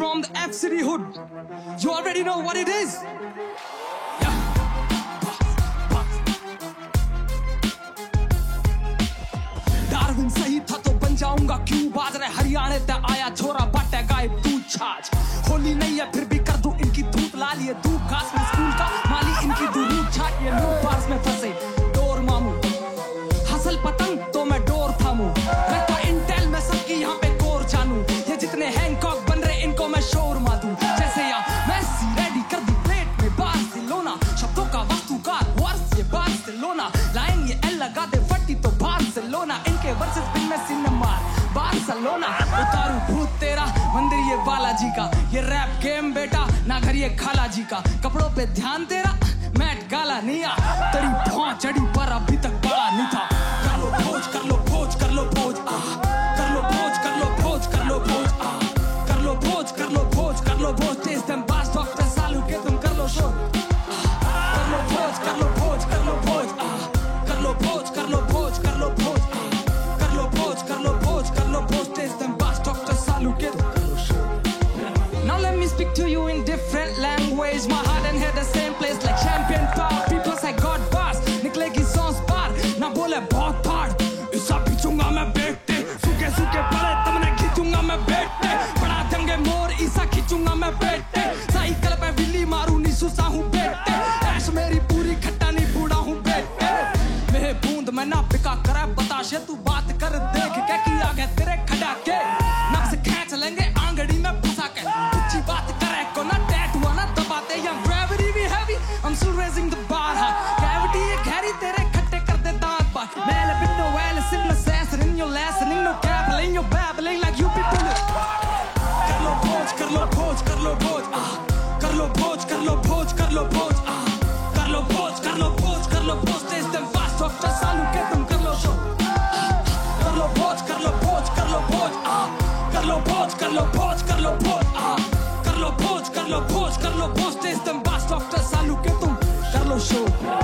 from the F City hood. You already know what it is. Yeah. Darwin सही था तो बन जाऊंगा क्यों बाज रहे हरियाणा ते आया छोरा बाटे गायब तू छाछ होली नहीं है फिर भी कर दूं इनकी धूप ला लिए धूप घास में स्कूल का माली इनकी दूर छाट ये लोग बार्स में फंसे डोर मामू हसल पतंग तो मैं डोर थामू रखता इंटेल में सबकी यहाँ पे कोर जानू ये जितने हैंकॉक बन रहे इनको मैं शोर मारूं जैसे या मैसी रेडी कर दी प्लेट में बार्सिलोना शब्दों का वास्तुकार वर्स ये बार्सिलोना लाएंगे एल लगा दे फटी तो बार्सिलोना इनके वर्सेस बिन में सिनेमा बार्सिलोना उतारू भूत तेरा मंदिर ये बालाजी का ये रैप गेम बेटा ना घर ये खाला जी का कपड़ों पे ध्यान तेरा मैट गाला नहीं आ तेरी भौं चढ़ी पर अभी तक बड़ा नहीं था कर लो भोज कर लो भोज कर लो भोज कर लो भोज कर लो भोज कर लो भोज कर लो भोज कर लो भोज कर लो भोज टेस्ट देम बास डॉक्टर सालू के तुम कर लो शो कर लो भोज कर लो भोज कर लो भोज कर लो भोज कर लो भोज कर लो भोज कर लो भोज कर लो भोज कर लो भोज टेस्ट देम बास डॉक्टर सालू के तुम कर लो show Now let me speak to you in different language My heart and head the same place like champion power People say God boss निकलेगी सॉन्स पार ना बोले बहुत फाड़ इसा खींचूंगा मैं बेटे सूखे सूखे पड़े तुमने खींचूंगा मैं बेटे बड़ा देंगे मोर इसा खींचूंगा मैं बेटे साइकिल पे बिल्ली मारू नहीं सुसा हूँ बेटे ऐश मेरी पूरी खट्टा नहीं बूढ़ा हूँ बेटे मेरे बूंद में ना पिका करे बताशे तू बात कर देख के किया गया तेरे खड़ा के नब्ज खींच लेंगे आंगड़ी में फंसा के अच्छी बात करे को ना टैट हुआ ना दबाते या ग्रेविटी भी heavy I'm still raising the bar हाँ कैविटी ये गहरी तेरे खट्टे कर दे दांत बार मेले बिन्नो वेले सिम assassin in your lesson in no gabbling you're babbling like you people कर लो भोज कर लो भोज कर लो भोज कर लो भोज कर लो भोज कर लो भोज कर लो भोज कर लो भोज कर लो भोज तेज दम फास्ट डॉक्टर सालू के तुम कर लो शो कर लो भोज कर लो भोज कर लो भोज कर लो भोज कर लो भोज कर लो भोज कर लो भोज कर लो भोज कर लो भोज तेज दम फास्ट डॉक्टर सालू के तुम कर लो शो